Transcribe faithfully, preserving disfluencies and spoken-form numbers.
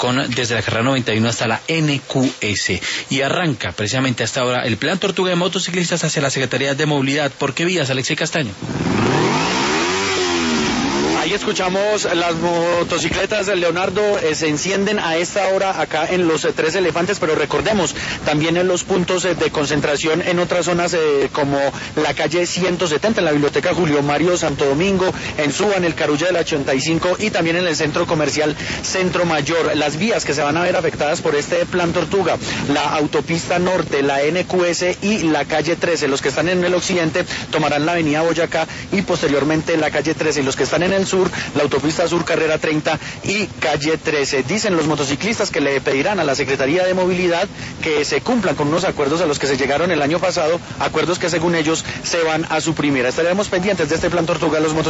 con desde la carrera noventa y uno hasta la N Q S. Y arranca precisamente hasta ahora el Plan Tortuga de motociclistas hacia la Secretaría de Movilidad. ¿Por qué vías, Alexei Castaño? Ahí escuchamos las motocicletas de Leonardo, eh, se encienden a esta hora acá en los eh, Tres Elefantes, pero recordemos, también en los puntos eh, de concentración en otras zonas eh, como la calle ciento setenta, en la Biblioteca Julio Mario Santo Domingo, en Suba, en el Carulla del ochenta y cinco y también en el Centro Comercial Centro Mayor. Las vías que se van a ver afectadas por este Plan Tortuga, la autopista norte, la N Q S y la calle trece. Los que están en el occidente tomarán la avenida Boyacá y posteriormente la calle trece, y los que están en el sur, la autopista sur carrera treinta y calle trece. Dicen los motociclistas que le pedirán a la Secretaría de Movilidad que se cumplan con unos acuerdos a los que se llegaron el año pasado, acuerdos que según ellos se van a suprimir. Estaremos pendientes de este Plan Tortuga los motociclistas.